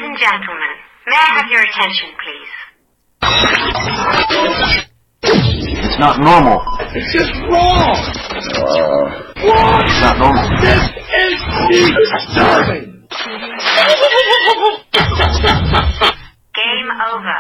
Ladies and gentlemen, may I have your attention, please? It's not normal. It's just wrong. What? It's not normal. This is disturbing. Game over.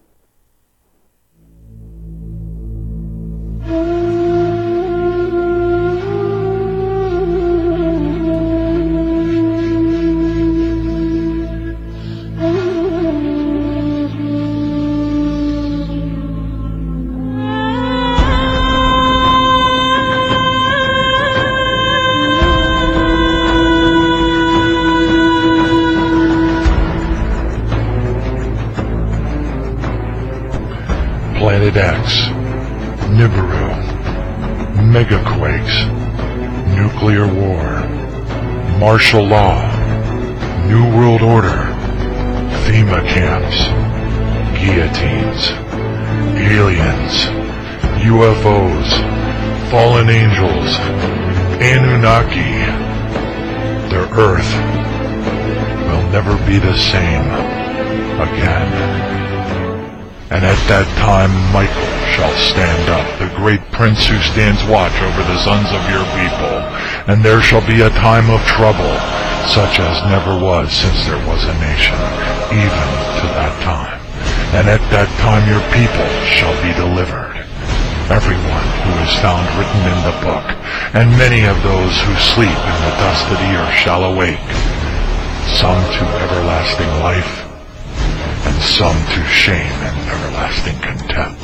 Planet X, Nibiru, megaquakes, nuclear war, martial law, New World Order, FEMA camps, guillotines, aliens, UFOs, fallen angels, Anunnaki. Their Earth will never be the same again. And at that time Michael shall stand up, the great prince who stands watch over the sons of your people. And there shall be a time of trouble, such as never was since there was a nation, even to that time. And at that time your people shall be delivered, everyone who is found written in the book, and many of those who sleep in the dust of the earth shall awake, some to everlasting life, and some to shame and everlasting contempt.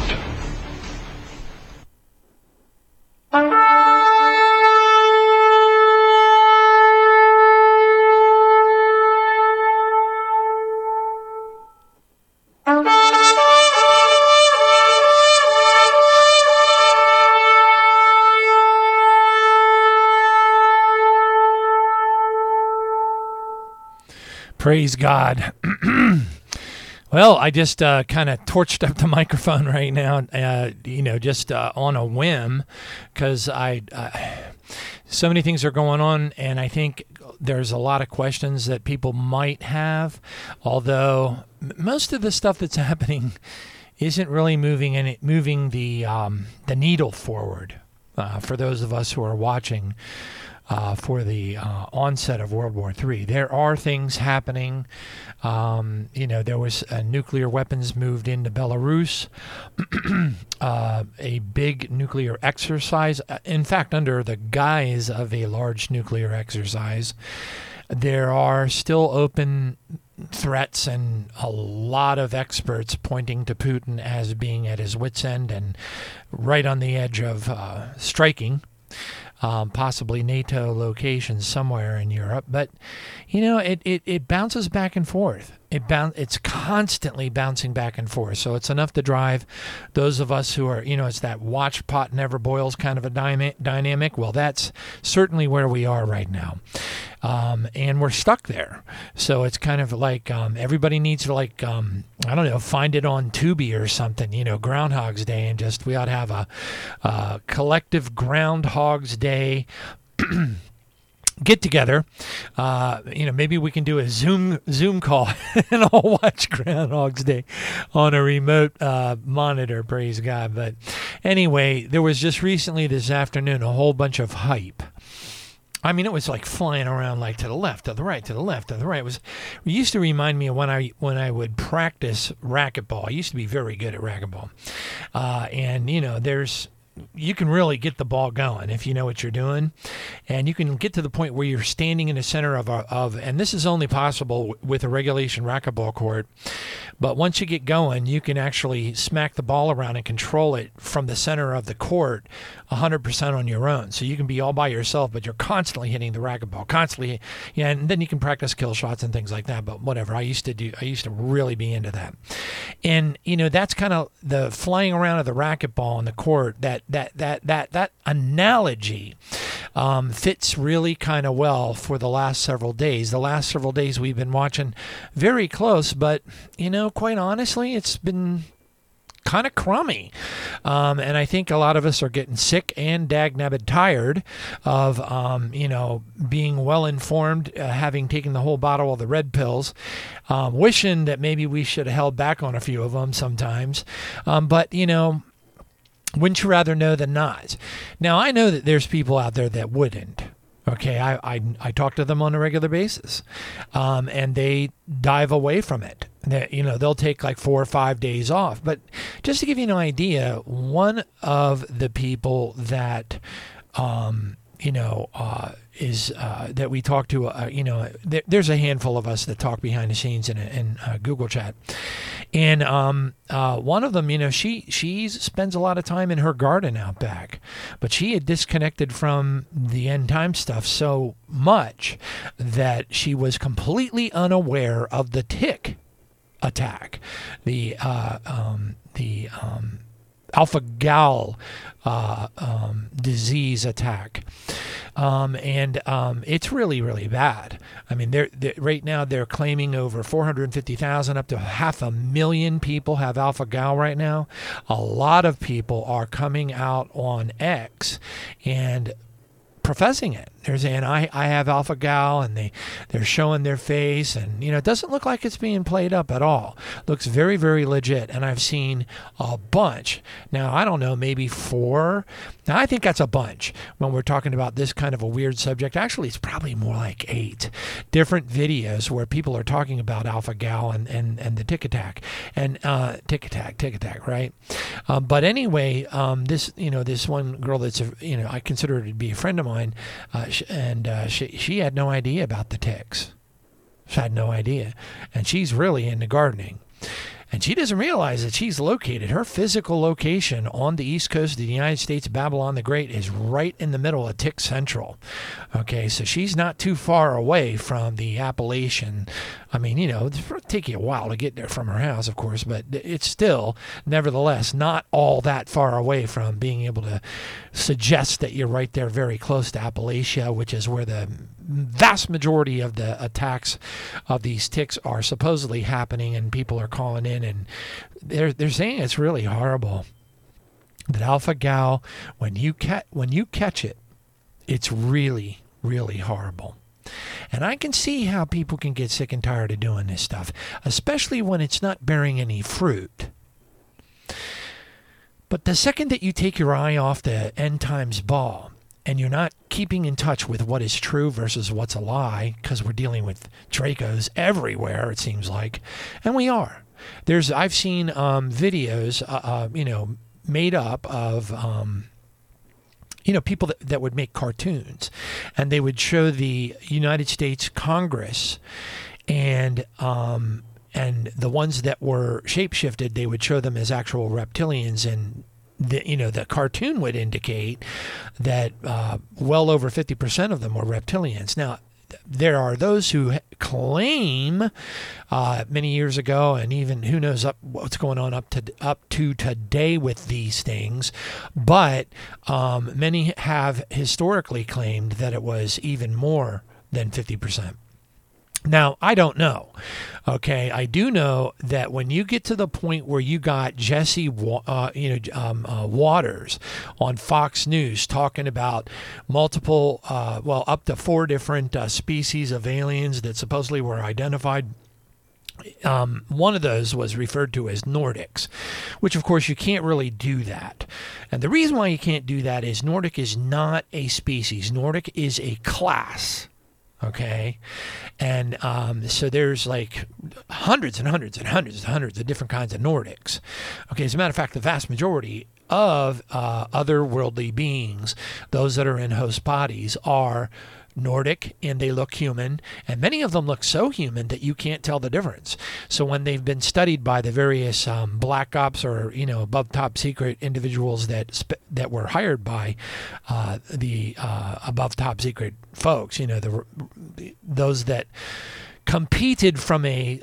Praise God. Well, I just kind of torched up the microphone right now, just on a whim, because so many things are going on, and I think there's a lot of questions that people might have, although most of the stuff that's happening isn't really moving the needle forward for those of us who are watching. For the onset of World War III. There are things happening. There was nuclear weapons moved into Belarus, a big nuclear exercise. In fact, under the guise of a large nuclear exercise, there are still open threats and a lot of experts pointing to Putin as being at his wit's end and right on the edge of striking. Possibly NATO locations somewhere in Europe, but it bounces back and forth. It's constantly bouncing back and forth. So it's enough to drive those of us who are, it's that watch pot never boils kind of a dynamic. Well, that's certainly where we are right now. And we're stuck there. So it's kind of like everybody needs to find it on Tubi or something, Groundhog's Day, and we ought to have a collective Groundhog's Day get together. Maybe we can do a Zoom call and I'll watch Groundhog's Day on a remote monitor, praise God. But anyway, there was just recently this afternoon a whole bunch of hype. I mean, it was like flying around like to the left, to the right, to the left, to the right. It used to remind me of when I would practice racquetball. I used to be very good at racquetball. You can really get the ball going if you know what you're doing, and you can get to the point where you're standing in the center of and this is only possible with a regulation racquetball court, but once you get going, you can actually smack the ball around and control it from the center of the court 100% on your own. So you can be all by yourself, but you're constantly hitting the racquetball, constantly, and then you can practice kill shots and things like that, but whatever. I used to really be into that. And, that's kind of the flying around of the racquetball on the court, that analogy fits really kind of well for the last several days. The last several days we've been watching very close, but, quite honestly, it's been kind of crummy. And I think a lot of us are getting sick and dag-nabbit tired of, being well-informed, having taken the whole bottle of the red pills, wishing that maybe we should have held back on a few of them sometimes. But wouldn't you rather know than not? Now, I know that there's people out there that wouldn't. Okay, I talk to them on a regular basis, and they dive away from it. They'll take like 4 or 5 days off. But just to give you an idea, one of the people that that we talk to, there's a handful of us that talk behind the scenes in Google chat. And one of them, she spends a lot of time in her garden out back, but she had disconnected from the end time stuff so much that she was completely unaware of the tick attack, the alpha-gal disease attack. And it's really, really bad. I mean, right now they're claiming over 450,000, up to 500,000 people have alpha-gal right now. A lot of people are coming out on X and professing it. They're saying, I have alpha-gal, and they're showing their face, and it doesn't look like it's being played up at all. Looks very, very legit, and I've seen a bunch. Now, I don't know, maybe 4. Now, I think that's a bunch when we're talking about this kind of a weird subject. Actually, it's probably more like 8 different videos where people are talking about alpha-gal and the tick attack, and tick attack, right? But anyway, this one girl that's I consider her to be a friend of mine. She had no idea about the ticks. She had no idea. And she's really into gardening. And she doesn't realize that she's located. Her physical location on the east coast of the United States, Babylon the Great, is right in the middle of Tick Central. Okay, so she's not too far away from the Appalachian. I mean, it'll take you a while to get there from her house, of course, but it's still, nevertheless, not all that far away from being able to suggest that you're right there very close to Appalachia, which is where the vast majority of the attacks of these ticks are supposedly happening, and people are calling in, and they're saying it's really horrible. That alpha-gal, when you catch it, it's really, really horrible. And I can see how people can get sick and tired of doing this stuff, especially when it's not bearing any fruit. But the second that you take your eye off the end times ball, and you're not keeping in touch with what is true versus what's a lie, because we're dealing with Dracos everywhere, it seems like, and we are. I've seen videos, made up of, people that would make cartoons, and they would show the United States Congress, and the ones that were shapeshifted, they would show them as actual reptilians, and the cartoon would indicate that well over 50% of them were reptilians. Now, there are those who claim many years ago, and even who knows what's going on up to today with these things, but many have historically claimed that it was even more than 50%. Now, I don't know. Okay, I do know that when you get to the point where you got Jesse Waters on Fox News talking about multiple, up to 4 different species of aliens that supposedly were identified. One of those was referred to as Nordics, which of course you can't really do that. And the reason why you can't do that is Nordic is not a species. Nordic is a class. Okay, and so there's like hundreds and hundreds and hundreds and hundreds of different kinds of Nordics. Okay, as a matter of fact, the vast majority of otherworldly beings, those that are in host bodies, are Nordic, and they look human, and many of them look so human that you can't tell the difference. So when they've been studied by the various black ops or above top secret individuals that were hired by the above top secret folks, those that competed from a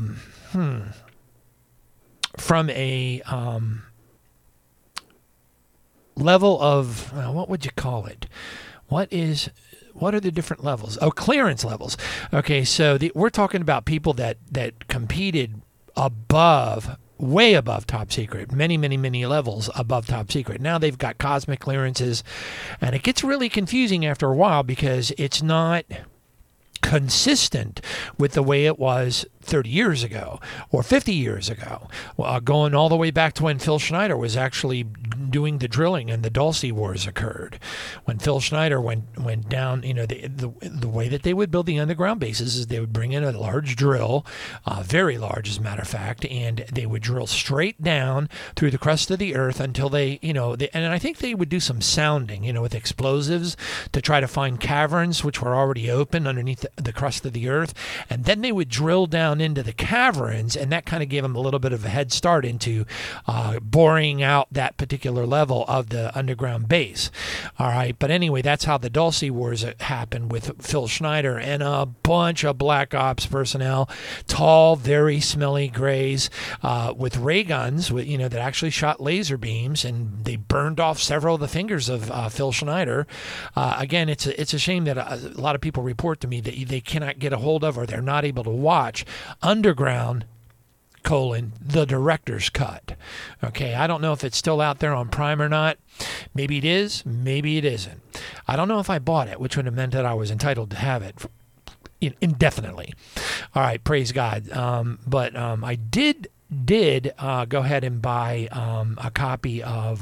level of what would you call it? What are the different levels? Oh, clearance levels. Okay, so we're talking about people that competed above way above top secret, many levels above top secret. Now they've got cosmic clearances, and it gets really confusing after a while because it's not consistent with the way it was 30 years ago or 50 years ago, going all the way back to when Phil Schneider was actually doing the drilling and the Dulce Wars occurred. When Phil Schneider went down, the way that they would build the underground bases is they would bring in a large drill, very large as a matter of fact, and they would drill straight down through the crust of the earth until and I think they would do some sounding, with explosives to try to find caverns which were already open underneath the crust of the earth, and then they would drill down into the caverns, and that kind of gave them a little bit of a head start into boring out that particular level of the underground base. All right, but anyway, that's how the Dulce Wars happened with Phil Schneider and a bunch of Black Ops personnel, tall, very smelly grays with ray guns, that actually shot laser beams, and they burned off several of the fingers of Phil Schneider. Again, it's a shame that a lot of people report to me that they cannot get a hold of or they're not able to watch Underground, the director's cut. Okay, I don't know if it's still out there on Prime or not. Maybe it is, maybe it isn't. I don't know if I bought it, which would have meant that I was entitled to have it indefinitely. All right, praise God. But I did go ahead and buy a copy of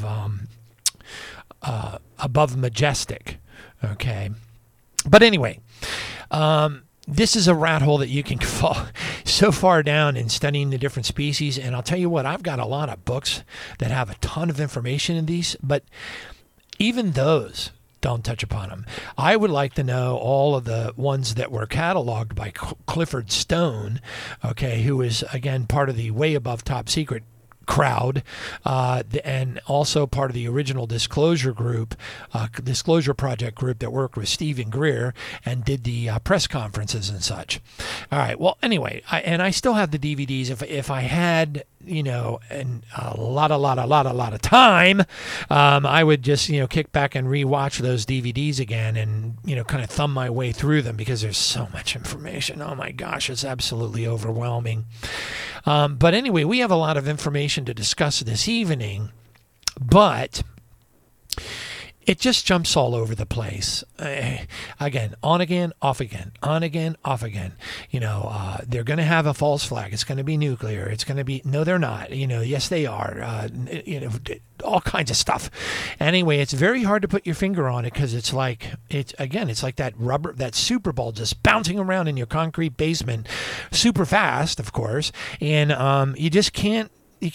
Above Majestic. Okay, but anyway, this is a rat hole that you can fall so far down in studying the different species. And I'll tell you what, I've got a lot of books that have a ton of information in these, but even those don't touch upon them. I would like to know all of the ones that were cataloged by Clifford Stone, okay, who is, again, part of the way above top secret crowd, and also part of the original Disclosure Project group that worked with Stephen Greer and did the press conferences and such. All right. Well, anyway, I still have the DVDs. If I had, and a lot of time, I would just, kick back and rewatch those DVDs again and, kind of thumb my way through them because there's so much information. Oh my gosh, it's absolutely overwhelming. But anyway, we have a lot of information to discuss this evening, but it just jumps all over the place. Again, on again, off again, on again, off again. They're going to have a false flag. It's going to be nuclear. It's going to be, no, they're not. Yes, they are. All kinds of stuff. Anyway, it's very hard to put your finger on it because it's like that Super Bowl just bouncing around in your concrete basement super fast, of course. And you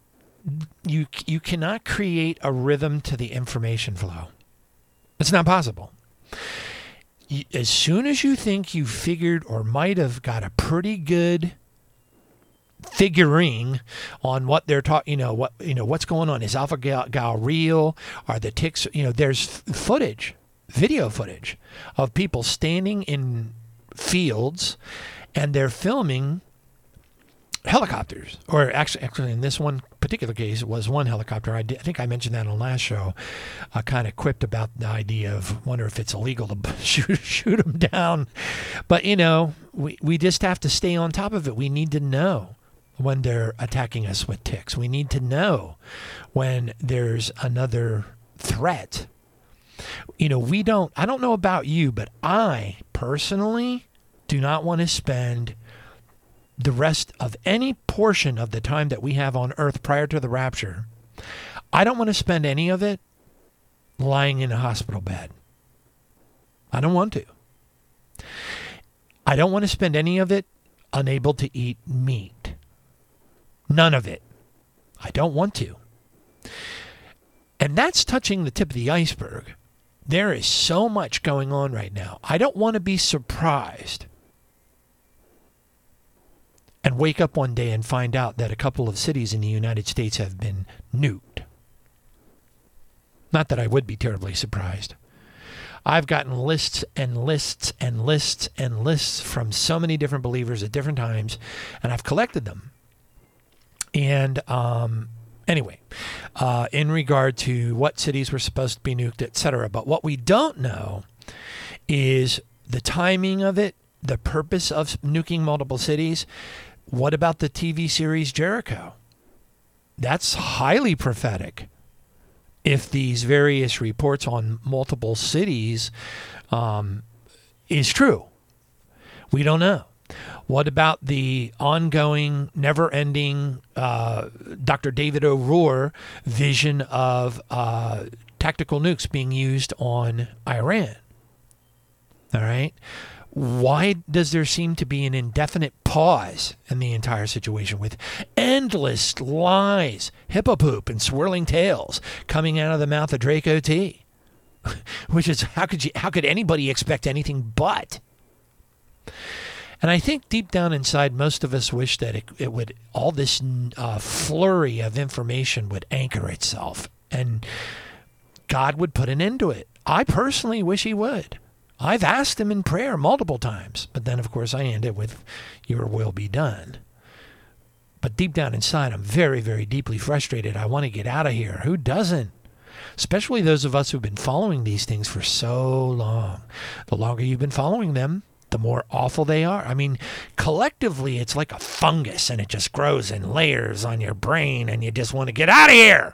cannot create a rhythm to the information flow. It's not possible. As soon as you think you figured or might have got a pretty good figuring on what they're talking, what's going on. Is Alpha Gal real? Are the ticks, there's video footage of people standing in fields and they're filming helicopters, or actually in this one particular case, it was one helicopter. I think I mentioned that on the last show. I kind of quipped about the idea of wonder if it's illegal to shoot them down. But, we just have to stay on top of it. We need to know when they're attacking us with ticks. We need to know when there's another threat. I don't know about you, but I personally do not want to spend the rest of any portion of the time that we have on Earth prior to the rapture. I don't want to spend any of it lying in a hospital bed. I don't want to. I don't want to spend any of it unable to eat meat. None of it. I don't want to. And that's touching the tip of the iceberg. There is so much going on right now. I don't want to be surprised and wake up one day and find out that a couple of cities in the United States have been nuked. Not that I would be terribly surprised. I've gotten lists and lists and lists and lists from so many different believers at different times, and I've collected them. And anyway, in regard to what cities were supposed to be nuked, etc. But what we don't know is the timing of it, the purpose of nuking multiple cities. What about the TV series Jericho? that's highly prophetic. If these various reports on multiple cities is true, we don't know. What about the ongoing, never-ending Dr. David O'Rourke vision of tactical nukes being used on Iran? All right. Why does there seem to be an indefinite pause in the entire situation with endless lies, hippopoop, and swirling tails coming out of the mouth of Draco T? Which is, how could anybody expect anything but? And I think deep down inside, most of us wish that it would, all this flurry of information would anchor itself and God would put an end to it. I personally wish he would. I've asked him in prayer multiple times, but then, of course, I end it with, your will be done. But deep down inside, I'm very, very deeply frustrated. I want to get out of here. Who doesn't? Especially those of us who've been following these things for so long. The longer you've been following them, the more awful they are. I mean, collectively, it's like a fungus, and it just grows in layers on your brain, and you just want to get out of here.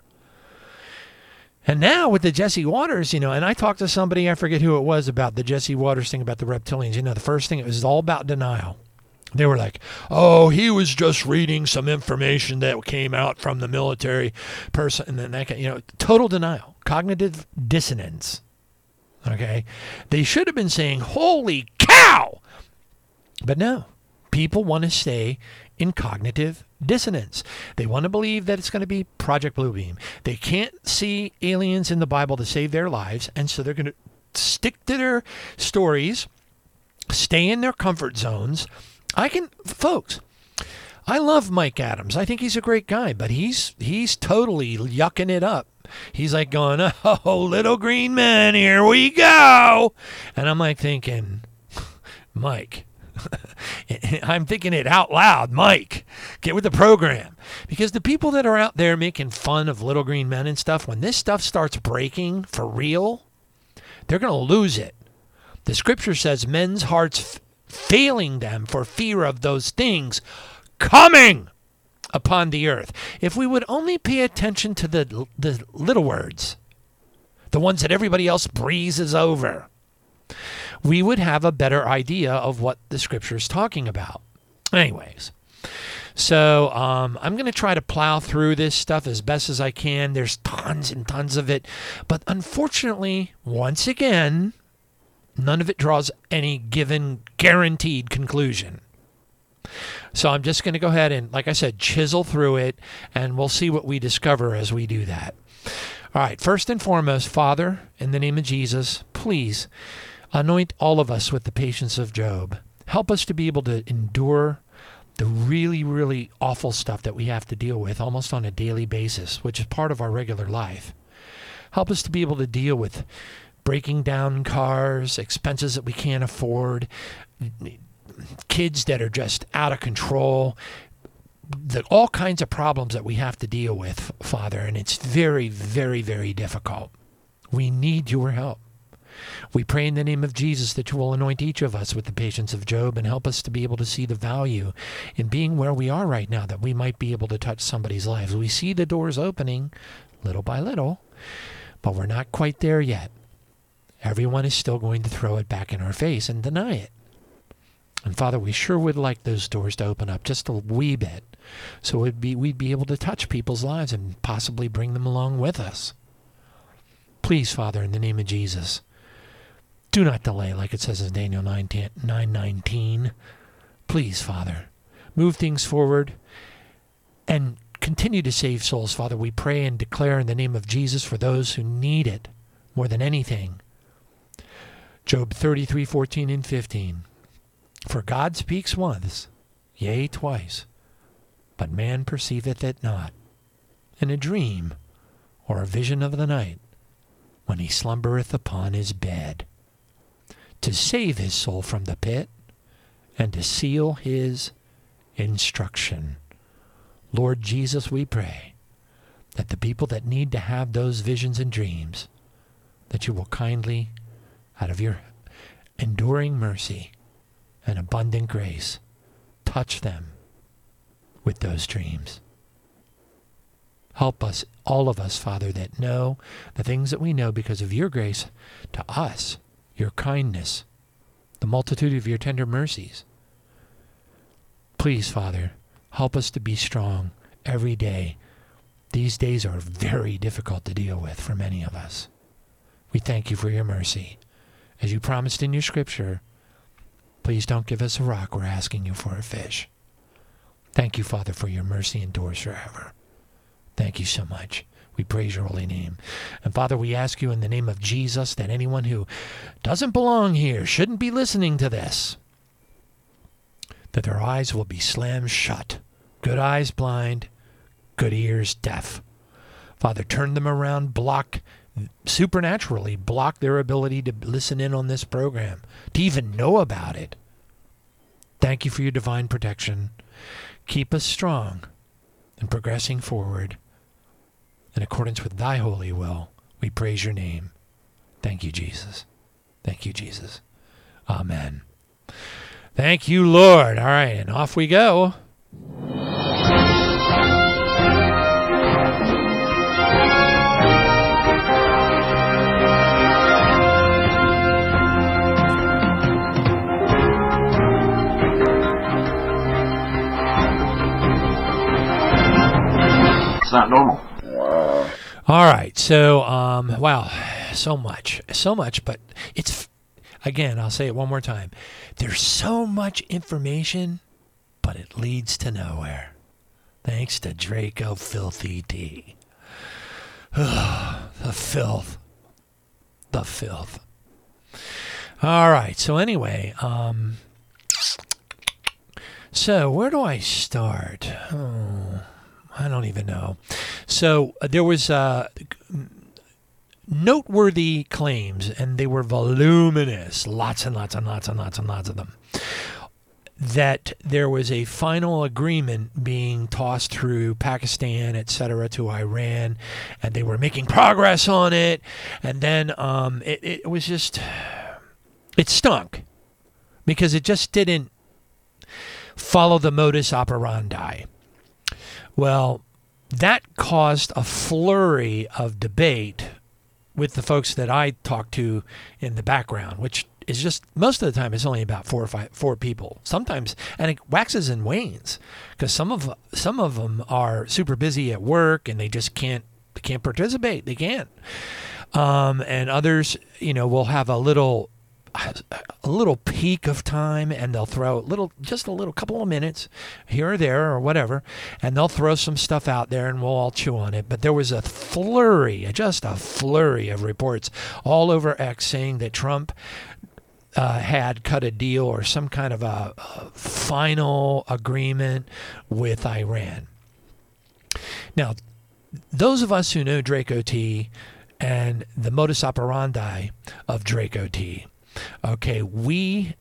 And now with the Jesse Waters, and I talked to somebody, I forget who it was, about the Jesse Waters thing about the reptilians. The first thing, it was all about denial. They were like, oh, he was just reading some information that came out from the military person. And then that, total denial, cognitive dissonance. Okay. They should have been saying, holy cow. But no, people want to stay in cognitive dissonance. They want to believe that it's going to be Project Bluebeam. They can't see aliens in the Bible to save their lives, and so they're going to stick to their stories, stay in their comfort zones. Folks, I love Mike Adams. I think he's a great guy, but he's totally yucking it up. He's like going, oh, little green man, here we go. And I'm like thinking, Mike, I'm thinking it out loud. Mike, get with the program. Because the people that are out there making fun of little green men and stuff, when this stuff starts breaking for real, they're going to lose it. The scripture says men's hearts failing them for fear of those things coming upon the earth. If we would only pay attention to the little words, the ones that everybody else breezes over, we would have a better idea of what the scripture is talking about. Anyways, so I'm going to try to plow through this stuff as best as I can. There's tons and tons of it. But unfortunately, once again, none of it draws any given guaranteed conclusion. So I'm just going to go ahead and, like I said, chisel through it, and we'll see what we discover as we do that. All right, first and foremost, Father, in the name of Jesus, please anoint all of us with the patience of Job. Help us to be able to endure the really, really awful stuff that we have to deal with almost on a daily basis, which is part of our regular life. Help us to be able to deal with breaking down cars, expenses that we can't afford, kids that are just out of control, all kinds of problems that we have to deal with, Father, and it's very, very, very difficult. We need your help. We pray in the name of Jesus that you will anoint each of us with the patience of Job and help us to be able to see the value in being where we are right now, that we might be able to touch somebody's lives. We see the doors opening little by little, but we're not quite there yet. Everyone is still going to throw it back in our face and deny it. And Father, we sure would like those doors to open up just a wee bit, so we'd be able to touch people's lives and possibly bring them along with us. Please, Father, in the name of Jesus, do not delay, like it says in Daniel 9:19. Please, Father, move things forward and continue to save souls, Father. We pray and declare in the name of Jesus for those who need it more than anything. Job 33:14 and 15. For God speaks once, yea, twice, but man perceiveth it not. In a dream or a vision of the night, when he slumbereth upon his bed, to save his soul from the pit and to seal his instruction. Lord Jesus, we pray that the people that need to have those visions and dreams, that you will kindly, out of your enduring mercy and abundant grace, touch them with those dreams. Help us, all of us, Father, that know the things that we know because of your grace to us, your kindness, the multitude of your tender mercies. Please, Father, help us to be strong every day. These days are very difficult to deal with for many of us. We thank you for your mercy. As you promised in your scripture, please don't give us a rock. We're asking you for a fish. Thank you, Father, for your mercy endures forever. Thank you so much. We praise your holy name. And Father, we ask you in the name of Jesus that anyone who doesn't belong here, shouldn't be listening to this, that their eyes will be slammed shut. Good eyes blind, good ears deaf. Father, turn them around, supernaturally block their ability to listen in on this program, to even know about it. Thank you for your divine protection. Keep us strong and progressing forward in accordance with thy holy will. We praise your name. Thank you, Jesus. Thank you, Jesus. Amen. Thank you, Lord. All right, and off we go. It's not normal. All right, so, wow, so much, but it's, again, I'll say it one more time. There's so much information, but it leads to nowhere. Thanks to Draco Filthy D. The filth. The filth. All right, so anyway, so where do I start? I don't even know. So there was noteworthy claims, and they were voluminous, lots and lots and lots and lots and lots of them, that there was a final agreement being tossed through Pakistan, etc., to Iran, and they were making progress on it, and then it was just, it stunk, because it just didn't follow the modus operandi. Well, that caused a flurry of debate with the folks that I talked to in the background, which is just, most of the time, it's only about four people. Sometimes, and it waxes and wanes, because some of them are super busy at work and they just can't participate. They can't. And others, will have a little peak of time, and they'll throw just a little couple of minutes here or there or whatever, and they'll throw some stuff out there and we'll all chew on it. But there was just a flurry of reports all over X saying that Trump had cut a deal or some kind of a final agreement with Iran. Now, those of us who know Draco T and the modus operandi of Draco T, okay, we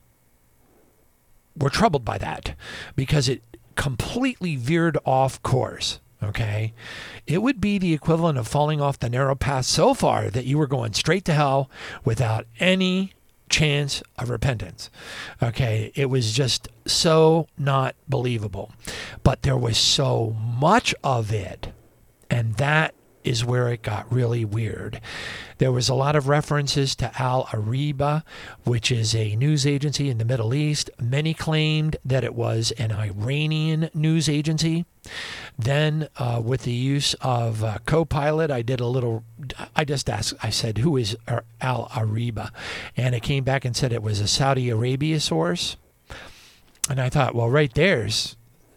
were troubled by that because it completely veered off course, okay? It would be the equivalent of falling off the narrow path so far that you were going straight to hell without any chance of repentance, okay? It was just so not believable. But there was so much of it, and that is where it got really weird. There was a lot of references to Al Arabiya, which is a news agency in the Middle East. Many claimed that it was an Iranian news agency. Then with the use of Copilot, I just asked, I said, who is Al Arabiya? And it came back and said it was a Saudi Arabia source. And I thought, well, right there's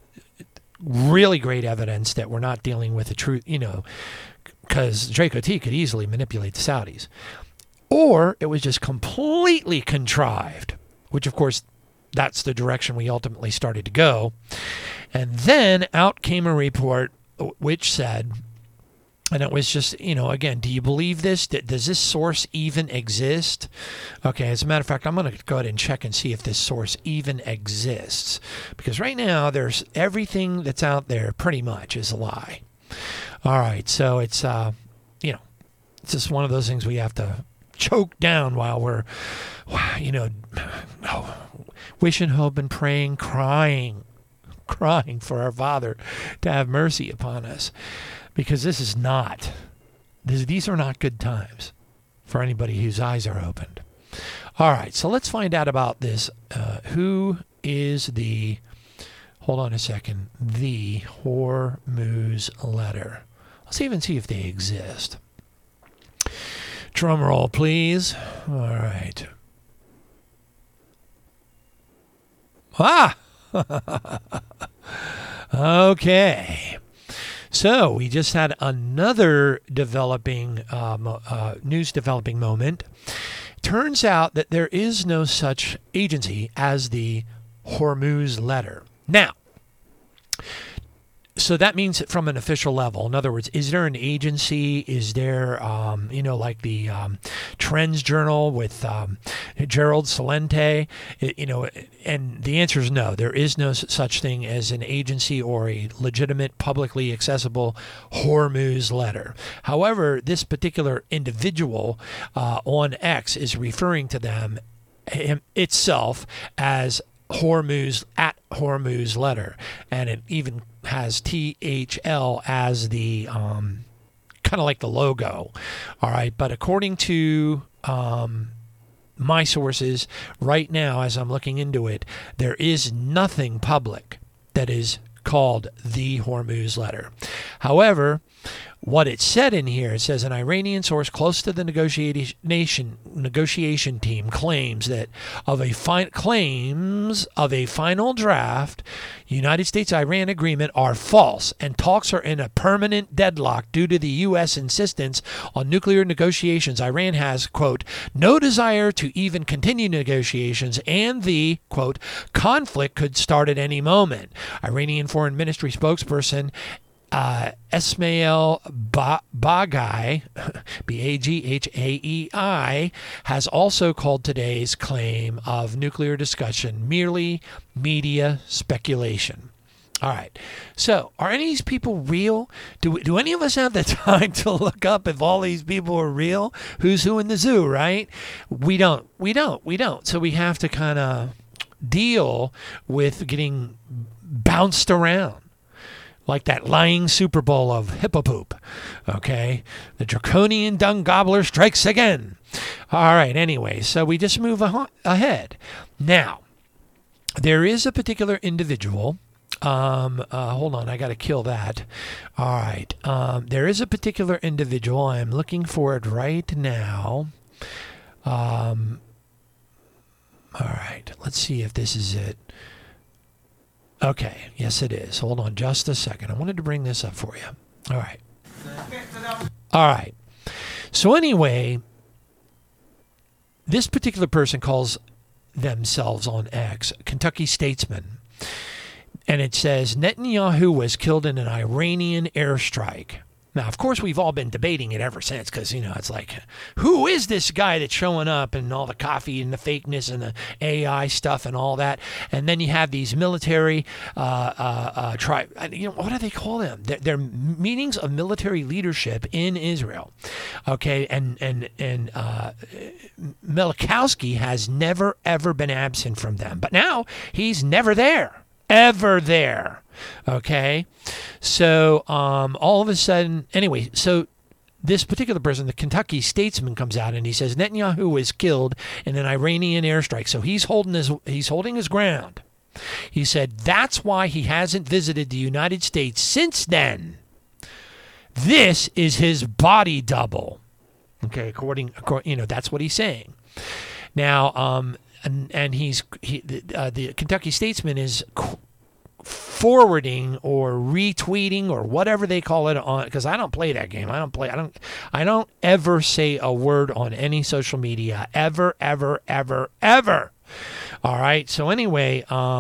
really great evidence that we're not dealing with the truth, because Draco T could easily manipulate the Saudis. Or it was just completely contrived, which, of course, that's the direction we ultimately started to go. And then out came a report which said, and it was just, again, do you believe this? Does this source even exist? Okay, as a matter of fact, I'm going to go ahead and check and see if this source even exists. Because right now, there's everything that's out there pretty much is a lie. All right, so it's, it's just one of those things we have to choke down while we're, wishing, hoping, praying, crying for our Father to have mercy upon us. because these are not good times for anybody whose eyes are opened. All right, so let's find out about this. Who is the, hold on a second, the Hormuz letter? Let's even see if they exist. Drum roll, please. All right. Ah! Okay. So we just had another news developing moment. Turns out that there is no such agency as the Hormuz letter. Now, so that means from an official level. In other words, is there an agency? Is there, like the Trends Journal with Gerald Celente? And the answer is no. There is no such thing as an agency or a legitimate, publicly accessible Hormuz letter. However, this particular individual on X is referring to them itself as Hormuz letter, and it even has THL as the kind of like the logo. All right, but according to my sources right now, as I'm looking into it, there is nothing public that is called the Hormuz letter. However, what it said in here, it says an Iranian source close to the negotiation team claims of a final draft United States-Iran agreement are false, and talks are in a permanent deadlock due to the U.S. insistence on nuclear negotiations. Iran has, quote, no desire to even continue negotiations, and the, quote, conflict could start at any moment. Iranian Foreign Ministry spokesperson Esmail Baghai, Baghaei, has also called today's claim of nuclear discussion merely media speculation. All right. So, are any of these people real? Do any of us have the time to look up if all these people are real? Who's who in the zoo, right? We don't. So we have to kind of deal with getting bounced around like that lying Super Bowl of hippopoop. Okay? The draconian dung gobbler strikes again. All right. Anyway, so we just move ahead. Now, there is a particular individual. Hold on, I got to kill that. All right. There is a particular individual. I'm looking for it right now. All right. Let's see if this is it. Okay. Yes, it is. Hold on just a second. I wanted to bring this up for you. All right. All right. So anyway, this particular person calls themselves on X Kentucky Statesman. And it says Netanyahu was killed in an Iranian airstrike. Now, of course, we've all been debating it ever since because, it's like, who is this guy that's showing up and all the coffee and the fakeness and the AI stuff and all that? And then you have these military what do they call them? They're meetings of military leadership in Israel. Okay, and Milikowski has never, ever been absent from them. But now he's never there. Ever there. Okay. So all of a sudden, anyway, so this particular person, the Kentucky Statesman, comes out and he says Netanyahu was killed in an Iranian airstrike. So he's holding his ground. He said that's why he hasn't visited the United States since then. This is his body double. Okay, according that's what he's saying. Now, and the Kentucky Statesman is forwarding or retweeting or whatever they call it on, because I don't play that game. I don't ever say a word on any social media ever. All right. So anyway,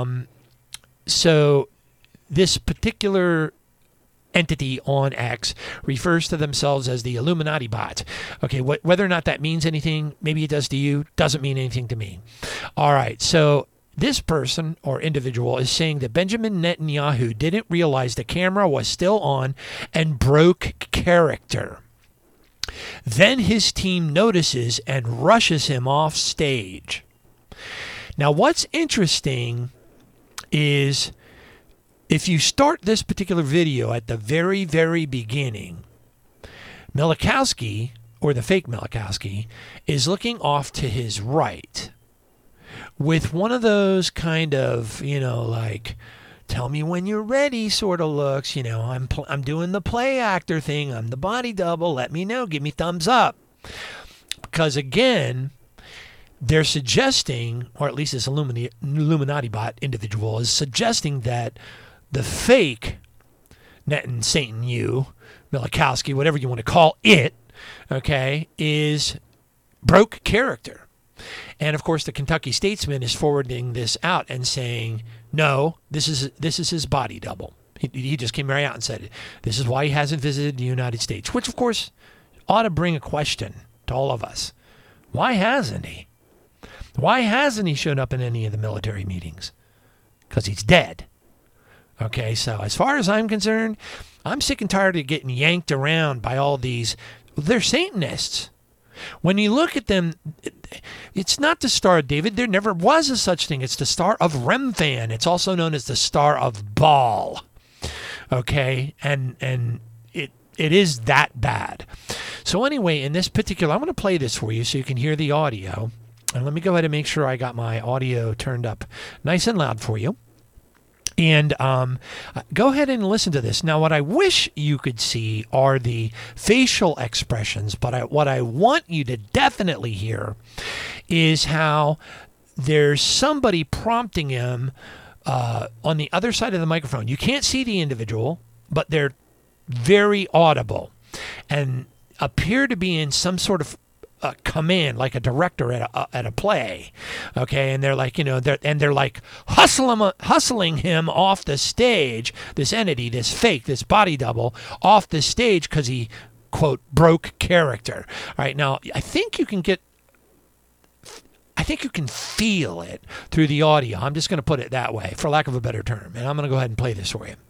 so this particular entity on X refers to themselves as the Illuminati bots. Okay, whether or not that means anything, maybe it does to you, doesn't mean anything to me. All right, so this person or individual is saying that Benjamin Netanyahu didn't realize the camera was still on and broke character. Then his team notices and rushes him off stage. Now, what's interesting is if you start this particular video at the very, very beginning, Milikowski, or the fake Milikowski, is looking off to his right with one of those kind of, like, tell me when you're ready sort of looks. I'm doing the play actor thing. I'm the body double. Let me know. Give me thumbs up. Because, again, they're suggesting, or at least this Illuminati bot individual is suggesting that the fake Netin Satan Milikowski, whatever you want to call it, okay, is broke character. And of course, the Kentucky Statesman is forwarding this out and saying, no, this is his body double. He just came right out and said it. This is why he hasn't visited the United States, which of course ought to bring a question to all of us. Why hasn't he? Why hasn't he shown up in any of the military meetings? Because he's dead. Okay, so as far as I'm concerned, I'm sick and tired of getting yanked around by all these. They're Satanists. When you look at them, it's not the Star of David. There never was a such thing. It's the Star of Remphan. It's also known as the Star of Baal. Okay, and it is that bad. So anyway, in this particular, I'm going to play this for you so you can hear the audio. And let me go ahead and make sure I got my audio turned up nice and loud for you. And go ahead and listen to this. Now, what I wish you could see are the facial expressions, but what I want you to definitely hear is how there's somebody prompting him on the other side of the microphone. You can't see the individual, but they're very audible and appear to be in some sort of command, like a director at a play, okay, and they're like, they're like hustling him off the stage. This entity, this fake, this body double, off the stage because he, quote, broke character. All right, now I think you can feel it through the audio. I'm just going to put it that way, for lack of a better term, and I'm going to go ahead and play this for you.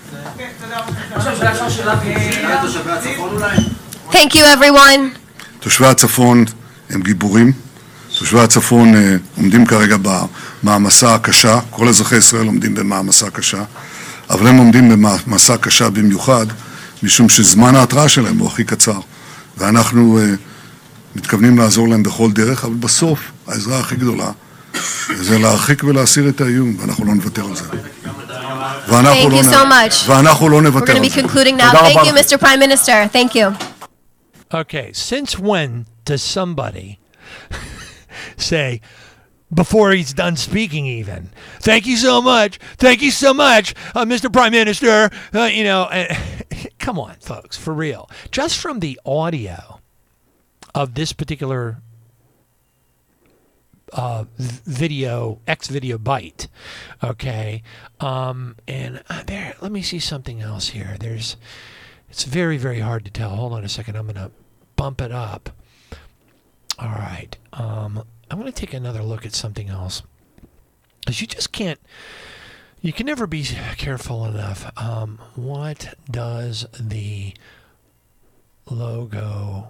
Thank you, everyone. תושבי הצפון הם גיבורים. תושבי הצפון עומדים כרגע במעמסה הקשה. כל אזרחי ישראל עומדים במעמסה קשה. אבל הם עומדים במעמסה קשה במיוחד, משום שזמן ההתראה שלהם הוא הכי קצר. ואנחנו מתכוונים לעזור להם בכל דרך, אבל בסוף העזרה הכי גדולה זה להרחיק ולהסיר את האיום, ואנחנו לא נוותר על זה. Thank you so much. ואנחנו לא נוותר We're going על to be זה. concluding now. Thank you, Mr. Prime Minister. Thank you. Okay, since when does somebody say, before he's done speaking even, thank you so much, Mr. Prime Minister, come on, folks, for real. Just from the audio of this particular video, X-Video Byte, okay, and there, let me see something else here. It's very, very hard to tell. Hold on a second. I'm going to bump it up. All right. I'm going to take another look at something else. Because you can never be careful enough. What does the logo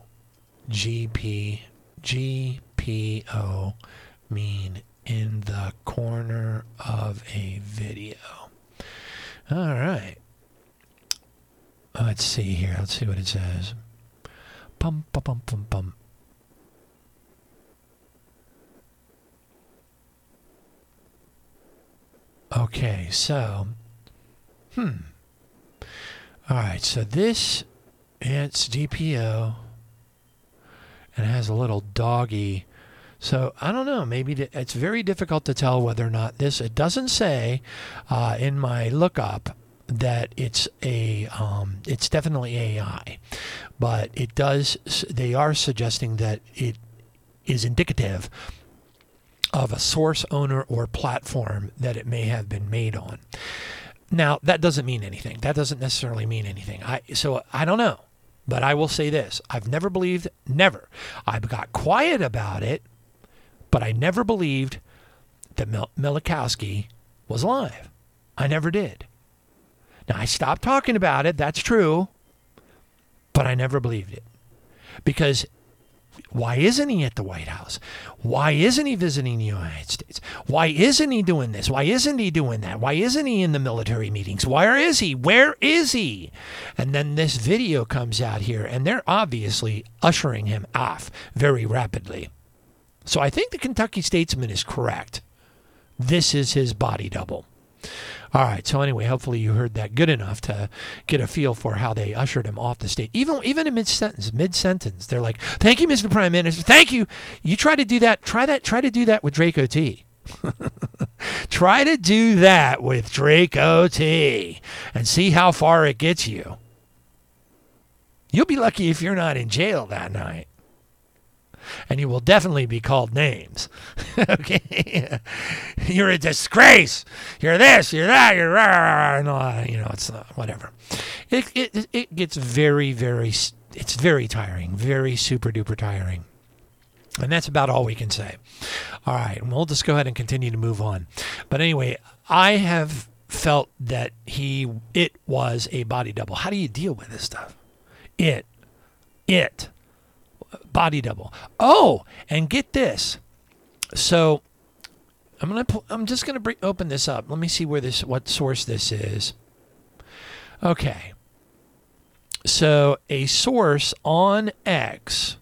GPO mean in the corner of a video? All right. Let's see here. Let's see what it says. Bum, bum, bum, bum, bum. Okay, so, all right, so this, it's GPO, and it has a little doggy. So, I don't know, maybe it's very difficult to tell whether or not it doesn't say in my lookup that it's it's definitely AI, but they are suggesting that it is indicative of a source, owner, or platform that it may have been made on. Now, that doesn't mean anything. That doesn't necessarily mean anything. So I don't know, but I will say this. I've never believed, never. I got quiet about it, but I never believed that Milikowski was alive. I never did. Now, I stopped talking about it, that's true, but I never believed it. Because Why isn't he at the White House? Why isn't he visiting the United States? Why isn't he doing this? Why isn't he doing that? Why isn't he in the military meetings? Where is he? Where is he? And then this video comes out here, and they're obviously ushering him off very rapidly. So I think the Kentucky Statesman is correct. This is his body double. All right, so anyway, hopefully you heard that good enough to get a feel for how they ushered him off the stage. Even in mid-sentence, they're like, "Thank you, Mr. Prime Minister. Thank you." You try to do that. Try to do that with Draco T. Try to do that with Draco T and see how far it gets you. You'll be lucky if you're not in jail that night. And you will definitely be called names. Okay? You're a disgrace. You're this, you're that, you're rah, and all, it's whatever. It gets very, very, it's very tiring, very super duper tiring. And that's about all we can say. All right, and we'll just go ahead and continue to move on. But anyway, I have felt that it was a body double. How do you deal with this stuff? Body double. Oh, and get this. So I'm just gonna open this up. Let me see what source this is. Okay. So a source on X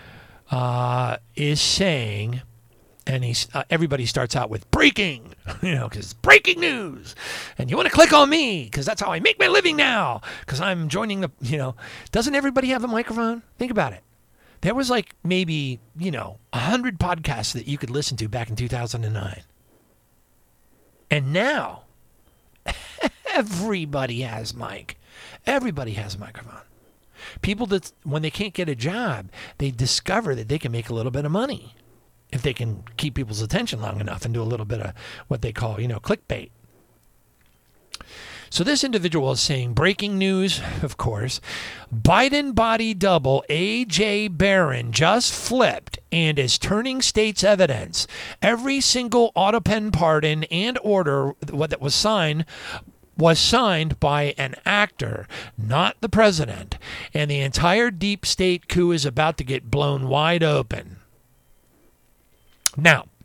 is saying, and everybody starts out with breaking, because it's breaking news, and you want to click on me because that's how I make my living now. Because I'm joining doesn't everybody have a microphone? Think about it. There was like maybe, 100 podcasts that you could listen to back in 2009. And now, everybody has mic. Everybody has a microphone. People that, when they can't get a job, they discover that they can make a little bit of money if they can keep people's attention long enough and do a little bit of what they call, clickbait. So this individual is saying, breaking news, of course, Biden body double A.J. Barron just flipped and is turning state's evidence. Every single AutoPen pardon and order that was signed by an actor, not the president. And the entire deep state coup is about to get blown wide open. Now,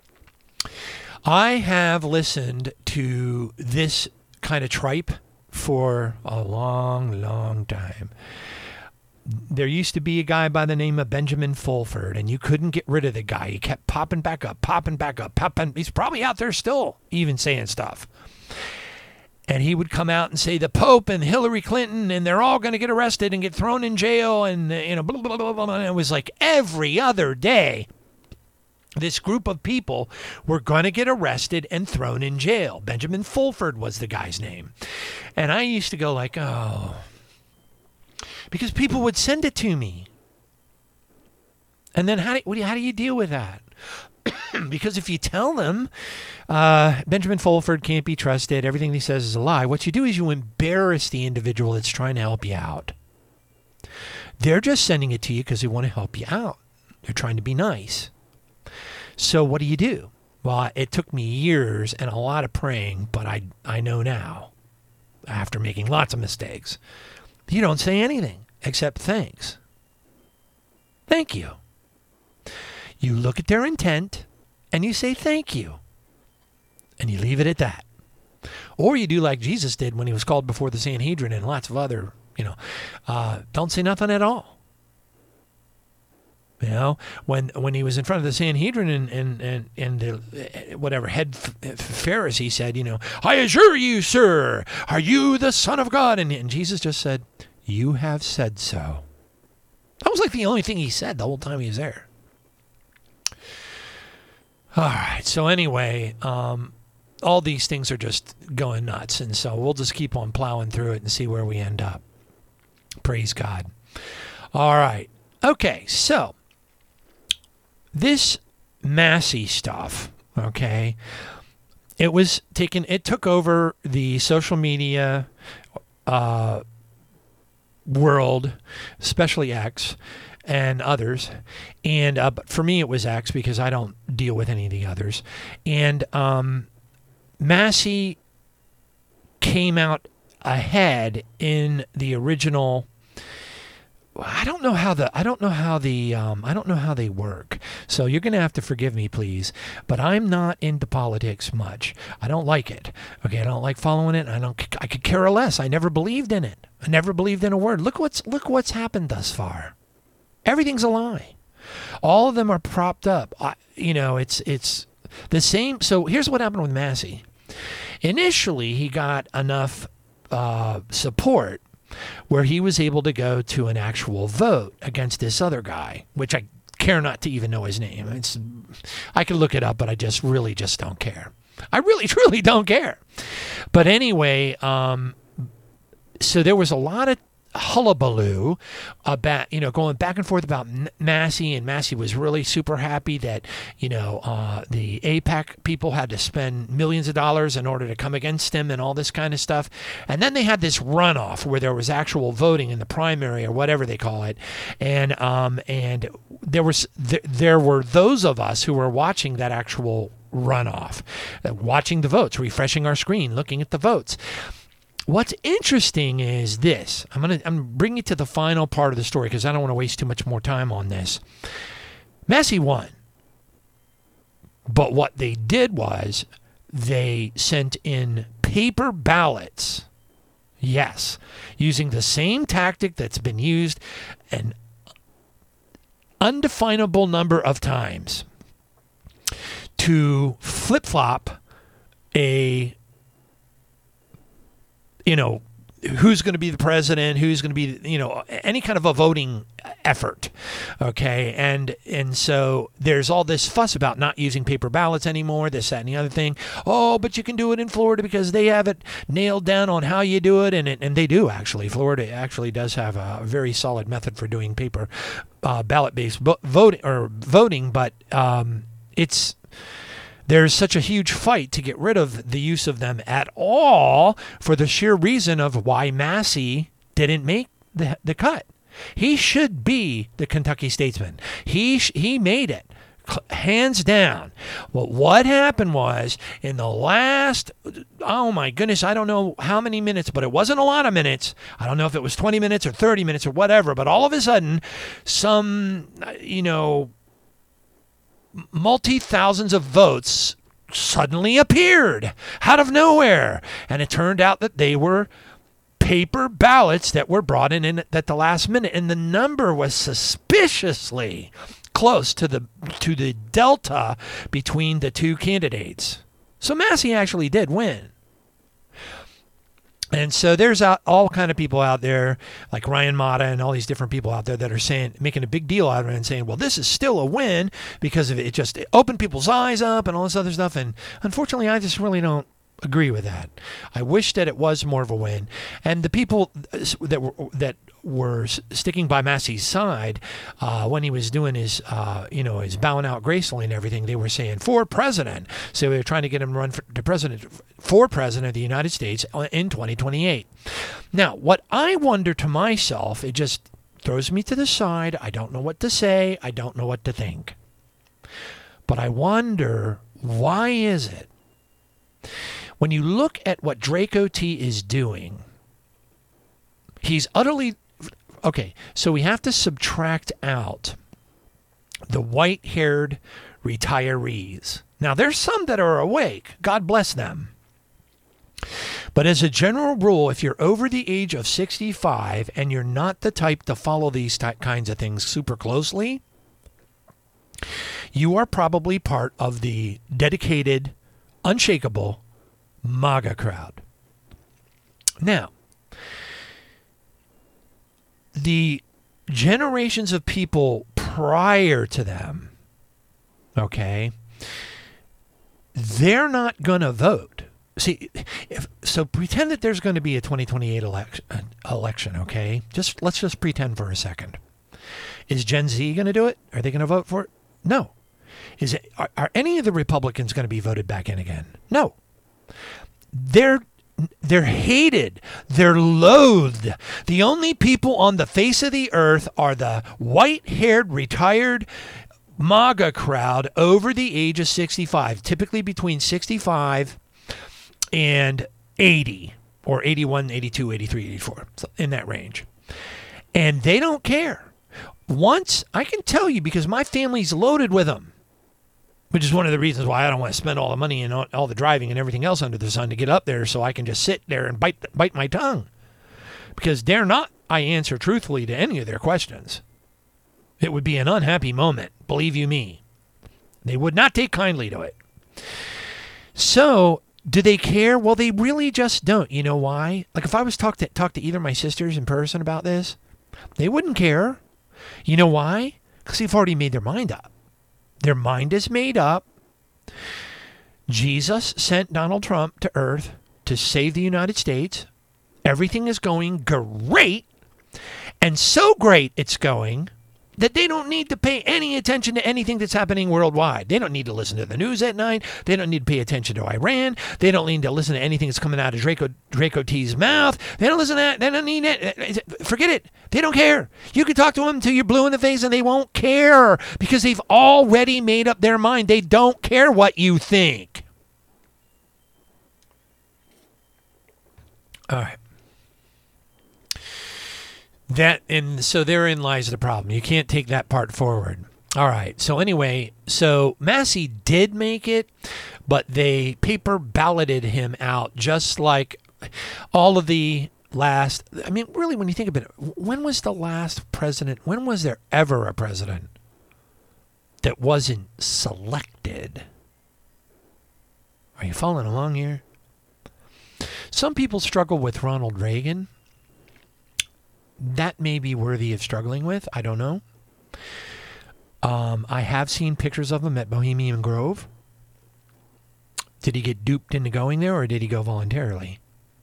I have listened to this kind of tripe for a long, long time. There used to be a guy by the name of Benjamin Fulford, and you couldn't get rid of the guy. He kept popping back up. He's probably out there still even saying stuff. And he would come out and say the Pope and Hillary Clinton, and they're all going to get arrested and get thrown in jail, and blah, blah, blah, blah. And it was like every other day, this group of people were going to get arrested and thrown in jail. Benjamin Fulford was the guy's name. And I used to go like, oh, because people would send it to me. And then how do you deal with that? Because if you tell them Benjamin Fulford can't be trusted, everything he says is a lie, what you do is you embarrass the individual that's trying to help you out. They're just sending it to you because they want to help you out. They're trying to be nice. So what do? Well, it took me years and a lot of praying, but I know now, after making lots of mistakes, you don't say anything except thanks. Thank you. You look at their intent and you say thank you. And you leave it at that. Or you do like Jesus did when he was called before the Sanhedrin and lots of other, don't say nothing at all. When he was in front of the Sanhedrin and the whatever head Pharisee said, I assure you, sir, are you the Son of God? And Jesus just said, you have said so. That was like the only thing he said the whole time he was there. All right. So anyway, all these things are just going nuts. And so we'll just keep on plowing through it and see where we end up. Praise God. All right. Okay. So this Massey stuff, okay, it took over the social media world, especially X and others. And but for me, it was X because I don't deal with any of the others. And Massey came out ahead in the original I don't know how they work. So you're going to have to forgive me, please. But I'm not into politics much. I don't like it. Okay, I don't like following it. I could care less. I never believed in it. I never believed in a word. Look what's happened thus far. Everything's a lie. All of them are propped up. It's the same. So here's what happened with Massey. Initially, he got enough support where he was able to go to an actual vote against this other guy, which I care not to even know his name. I could look it up, but I just don't care. I really, truly don't care. But anyway, so there was a lot of hullabaloo about, going back and forth about Massey, and Massey was really super happy that, the AIPAC people had to spend millions of dollars in order to come against him and all this kind of stuff. And then they had this runoff where there was actual voting in the primary or whatever they call it. And there were those of us who were watching that actual runoff, watching the votes, refreshing our screen, looking at the votes. What's interesting is this. I'm bringing it to the final part of the story because I don't want to waste too much more time on this. Massey won. But what they did was they sent in paper ballots. Yes, using the same tactic that's been used an undefinable number of times to flip-flop who's going to be the president, who's going to be, any kind of a voting effort. Okay. And so there's all this fuss about not using paper ballots anymore, this, that, and the other thing. Oh, but you can do it in Florida because they have it nailed down on how you do it. And they do actually. Florida actually does have a very solid method for doing paper ballot-based voting, but there's such a huge fight to get rid of the use of them at all for the sheer reason of why Massey didn't make the cut. He should be the Kentucky statesman. He made it, hands down. Well, what happened was in the last, oh my goodness, I don't know how many minutes, but it wasn't a lot of minutes. I don't know if it was 20 minutes or 30 minutes or whatever, but all of a sudden, some, multi-thousands of votes suddenly appeared out of nowhere. And it turned out that they were paper ballots that were brought in at the last minute. And the number was suspiciously close to the delta between the two candidates. So Massey actually did win. And so there's all kind of people out there like Ryan Mata and all these different people out there that are making a big deal out of it and saying, well, this is still a win because of it opened people's eyes up and all this other stuff. And unfortunately, I just really don't agree with that. I wish that it was more of a win. And the people that were sticking by Massey's side when he was doing his bowing out gracefully and everything, they were saying for president. So they were trying to get him to run for president of the United States in 2028. Now, what I wonder to myself, it just throws me to the side. I don't know what to say. I don't know what to think. But I wonder, why is it? When you look at what Draco T is doing, he's utterly... Okay, so we have to subtract out the white-haired retirees. Now, there's some that are awake. God bless them. But as a general rule, if you're over the age of 65 and you're not the type to follow these kinds of things super closely, you are probably part of the dedicated, unshakable MAGA crowd. Now, the generations of people prior to them, okay, they're not going to vote. See, so pretend that there's going to be a 2028 election, okay? Let's just pretend for a second. Is Gen Z going to do it? Are they going to vote for it? No. Are any of the Republicans going to be voted back in again? No. They're hated. They're loathed. The only people on the face of the earth are the white-haired, retired MAGA crowd over the age of 65, typically between 65 and 80, or 81, 82, 83, 84, in that range. And they don't care. Once, I can tell you, because my family's loaded with them, which is one of the reasons why I don't want to spend all the money and all the driving and everything else under the sun to get up there so I can just sit there and bite my tongue. Because dare not I answer truthfully to any of their questions. It would be an unhappy moment, believe you me. They would not take kindly to it. So, do they care? Well, they really just don't. You know why? Like if I was talk to either of my sisters in person about this, they wouldn't care. You know why? Because they've already made their mind up. Their mind is made up. Jesus sent Donald Trump to Earth to save the United States. Everything is going great. And so great it's going that they don't need to pay any attention to anything that's happening worldwide. They don't need to listen to the news at night. They don't need to pay attention to Iran. They don't need to listen to anything that's coming out of Draco T's mouth. They don't listen to that. They don't need it. Forget it. They don't care. You can talk to them until you're blue in the face and they won't care because they've already made up their mind. They don't care what you think. All right. So therein lies the problem. You can't take that part forward. All right. So anyway, Massie did make it, but they paper balloted him out just like all of the last. I mean, really, when you think about it, when was the last president? When was there ever a president that wasn't selected? Are you following along here? Some people struggle with Ronald Reagan. That may be worthy of struggling with. I don't know. I have seen pictures of him at Bohemian Grove. Did he get duped into going there or did he go voluntarily?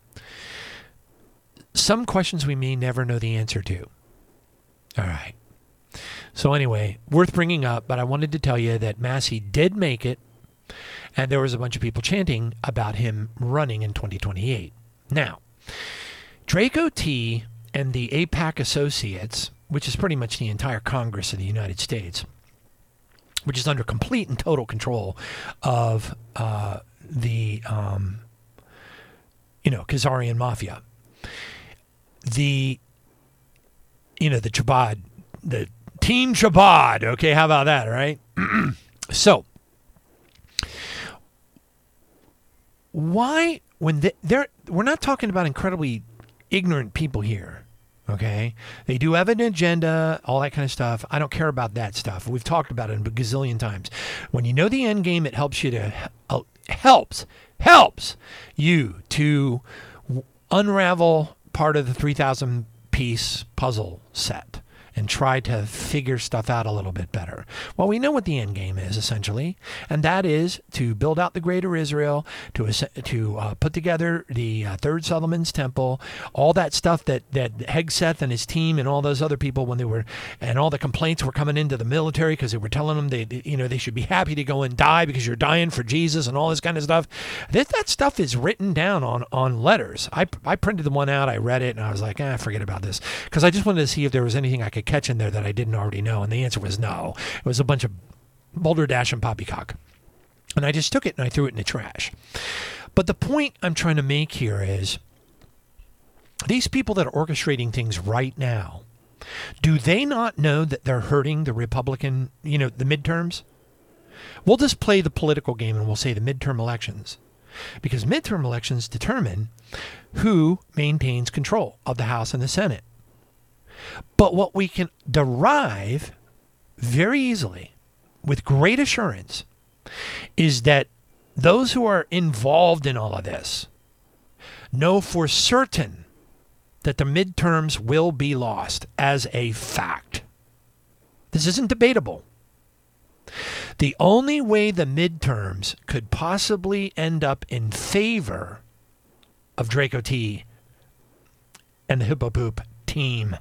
Some questions we may never know the answer to. All right. So anyway, worth bringing up, but I wanted to tell you that Massie did make it, and there was a bunch of people chanting about him running in 2028. Now, Draco T and the AIPAC Associates, which is pretty much the entire Congress of the United States, which is under complete and total control of the Khazarian mafia. The Chabad, the Team Chabad. Okay, how about that, right? So, why, when we're not talking about incredibly ignorant people here, okay? They do have an agenda, all that kind of stuff. I don't care about that stuff. We've talked about it a gazillion times. When you know the end game, it helps you to helps you to unravel part of the 3,000 piece puzzle set and try to figure stuff out a little bit better. Well, we know what the end game is, essentially, and that is to build out the Greater Israel, to put together the Third Solomon's Temple, all that stuff that Hegseth and his team and all those other people, and all the complaints were coming into the military because they were telling them they should be happy to go and die because you're dying for Jesus and all this kind of stuff. That stuff is written down on letters. I printed the one out, I read it, and I was like, forget about this, because I just wanted to see if there was anything I could catch in there that I didn't already know, and the answer was no. It was a bunch of balderdash and poppycock, and I just took it and I threw it in the trash. But the point I'm trying to make here is these people that are orchestrating things right now, do they not know that they're hurting the Republican, the midterms? We'll just play the political game and we'll say the midterm elections, because midterm elections determine who maintains control of the House and the Senate. But what we can derive very easily, with great assurance, is that those who are involved in all of this know for certain that the midterms will be lost as a fact. This isn't debatable. The only way the midterms could possibly end up in favor of Draco T and the Hippo Poop team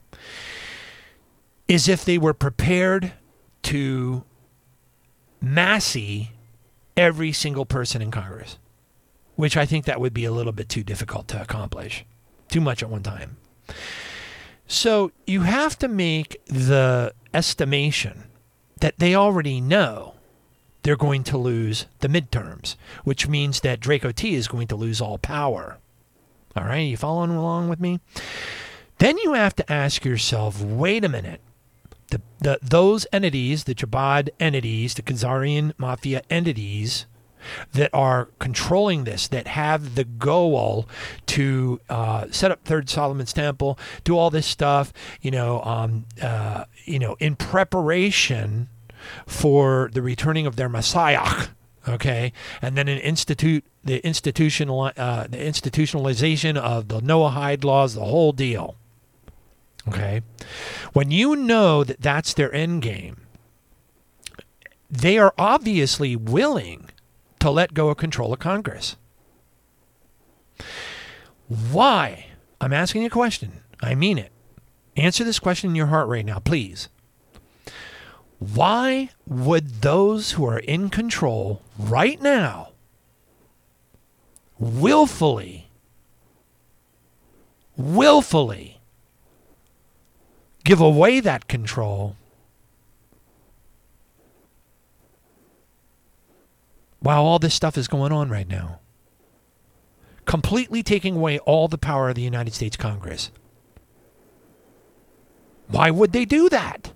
is if they were prepared to Massie every single person in Congress, which I think that would be a little bit too difficult to accomplish. Too much at one time. So you have to make the estimation that they already know they're going to lose the midterms, which means that Draco T is going to lose all power. All right, you following along with me? then you have to ask yourself, wait a minute. Those entities, the Jabhat entities, the Khazarian mafia entities that are controlling this, that have the goal to set up Third Solomon's Temple, do all this stuff, in preparation for the returning of their Messiah, okay, and then the institutionalization of the Noahide laws, the whole deal. Okay, when you know that that's their end game, they are obviously willing to let go of control of Congress. Why? I'm asking you a question. I mean it. Answer this question in your heart right now, please. Why would those who are in control right now willfully give away that control while all this stuff is going on right now? Completely taking away all the power of the United States Congress. Why would they do that?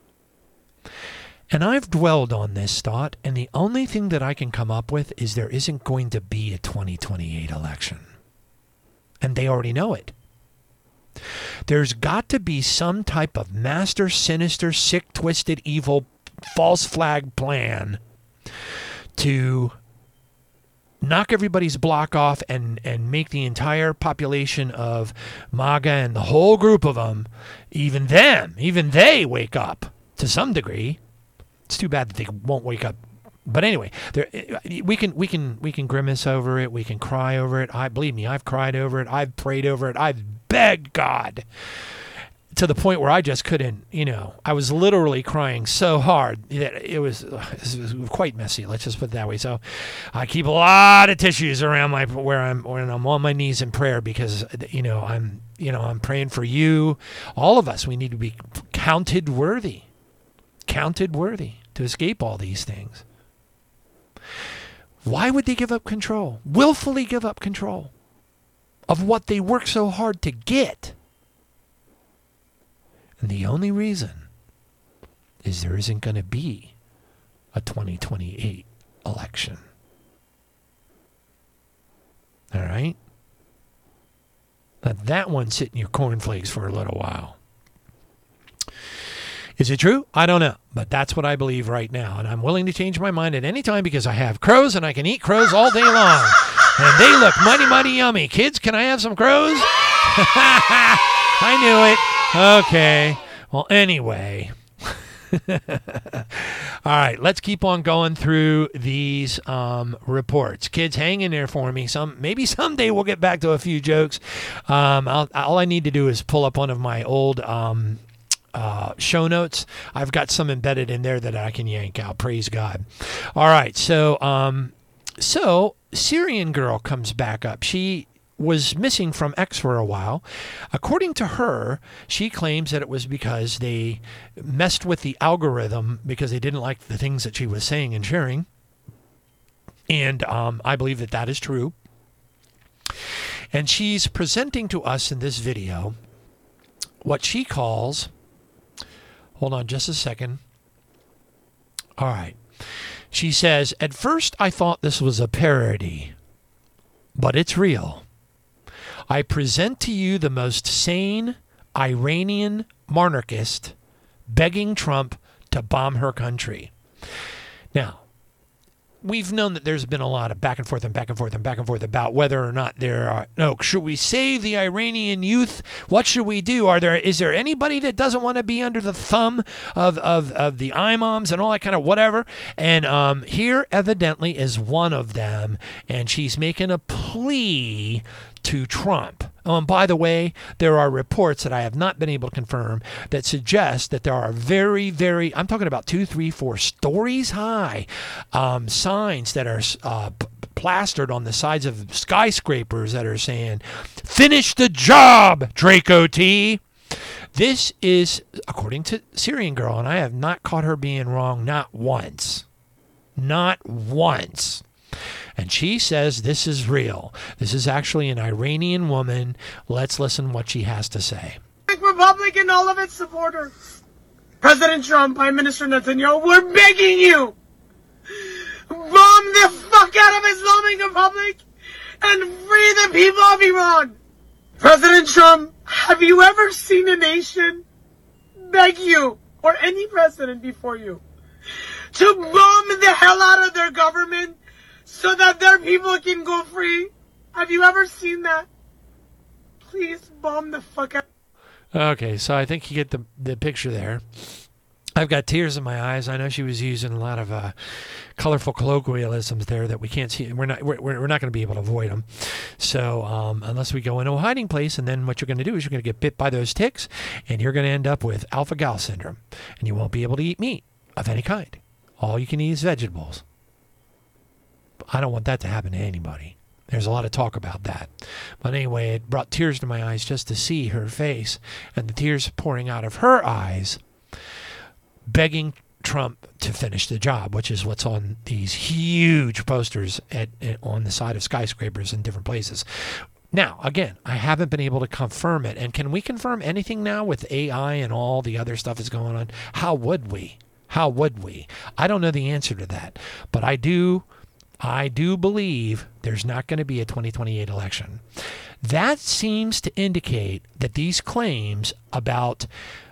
And I've dwelled on this thought, and the only thing that I can come up with is there isn't going to be a 2028 election. And they already know it. There's got to be some type of master, sinister, sick, twisted, evil, false flag plan to knock everybody's block off and make the entire population of MAGA and the whole group of them, even they wake up to some degree. It's too bad that they won't wake up. But anyway, we can grimace over it. We can cry over it. Believe me, I've cried over it. I've prayed over it. I've begged God to the point where I just couldn't. I was literally crying so hard that it was quite messy. Let's just put it that way. So I keep a lot of tissues around when I'm on my knees in prayer, because I'm praying for you, all of us. We need to be counted worthy to escape all these things. Why would they give up control? Willfully give up control of what they work so hard to get. And the only reason is there isn't going to be a 2028 election. All right? Let that one sit in your cornflakes for a little while. Is it true? I don't know. But that's what I believe right now. And I'm willing to change my mind at any time, because I have crows and I can eat crows all day long. And they look mighty, mighty yummy. Kids, can I have some crows? I knew it. Okay. Well, anyway. All right. Let's keep on going through these reports. Kids, hang in there for me. Maybe someday we'll get back to a few jokes. All I need to do is pull up one of my old show notes. I've got some embedded in there that I can yank out. Praise God. All right. So Syrian girl comes back up. She was missing from X for a while. According to her, she claims that it was because they messed with the algorithm because they didn't like the things that she was saying and sharing. And I believe that that is true. And she's presenting to us in this video what she calls... Hold on just a second. All right. She says, "At first I thought this was a parody, but it's real. I present to you the most sane Iranian monarchist begging Trump to bomb her country." Now, we've known that there's been a lot of back and forth about whether or not should we save the Iranian youth? What should we do? Is there anybody that doesn't want to be under the thumb of the imams and all that kind of whatever? And here evidently is one of them, and she's making a plea to Trump. And by the way, there are reports that I have not been able to confirm that suggest that there are very, very, I'm talking about 2, 3, 4 stories high signs that are plastered on the sides of skyscrapers that are saying, "Finish the job, Draco T." This is, according to Syrian girl, and I have not caught her being wrong, not once. Not once. And she says this is real. This is actually an Iranian woman. Let's listen what she has to say. Republic and all of its supporters, President Trump, Prime Minister Netanyahu, we're begging you, bomb the fuck out of Islamic Republic and free the people of Iran. President Trump, have you ever seen a nation beg you, or any president before you, to bomb the hell out of their government so that their people can go free? Have you ever seen that? Please bomb the fuck out. Okay, so I think you get the picture there. I've got tears in my eyes. I know she was using a lot of colorful colloquialisms there that we can't see. We're not going to be able to avoid them. So unless we go into a hiding place, and then what you're going to do is you're going to get bit by those ticks, and you're going to end up with alpha-gal syndrome, and you won't be able to eat meat of any kind. All you can eat is vegetables. I don't want that to happen to anybody. There's a lot of talk about that. But anyway, it brought tears to my eyes just to see her face, and the tears pouring out of her eyes, begging Trump to finish the job, which is what's on these huge posters on the side of skyscrapers in different places. Now, again, I haven't been able to confirm it. And can we confirm anything now with AI and all the other stuff that's going on? How would we? How would we? I don't know the answer to that. But I do believe there's not going to be a 2028 election. That seems to indicate that these claims about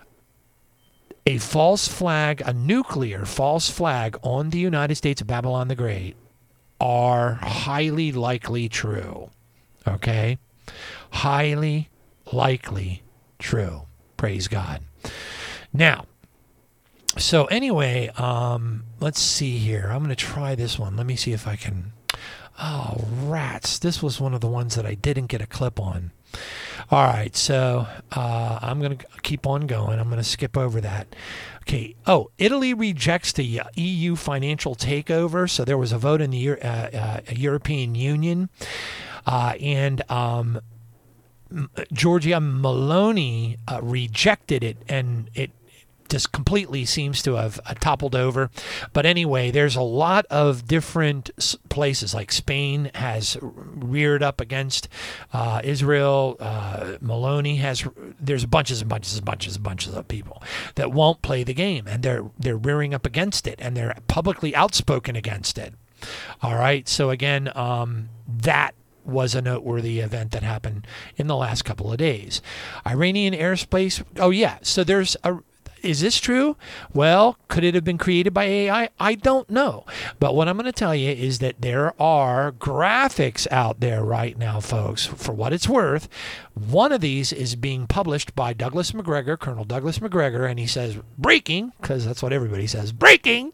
a false flag, a nuclear false flag on the United States of Babylon the Great are highly likely true. Okay? Highly likely true. Praise God. Now, so anyway, let's see here. I'm going to try this one. Let me see if I can. Oh, rats. This was one of the ones that I didn't get a clip on. All right, so I'm going to keep on going. I'm going to skip over that. Okay. Oh, Italy rejects the EU financial takeover. So there was a vote in the European Union. And Giorgia Meloni rejected it, and it just completely seems to have toppled over. But anyway, there's a lot of different places, like Spain has reared up against Israel. Meloni has. There's bunches of people that won't play the game, and they're rearing up against it, and they're publicly outspoken against it. All right. So again, that was a noteworthy event that happened in the last couple of days. Iranian airspace. Oh yeah. So there's a. Is this true? Well, could it have been created by AI? I don't know. But what I'm going to tell you is that there are graphics out there right now, folks, for what it's worth. One of these is being published by Douglas Macgregor, Colonel Douglas Macgregor, and he says, breaking, because that's what everybody says, breaking,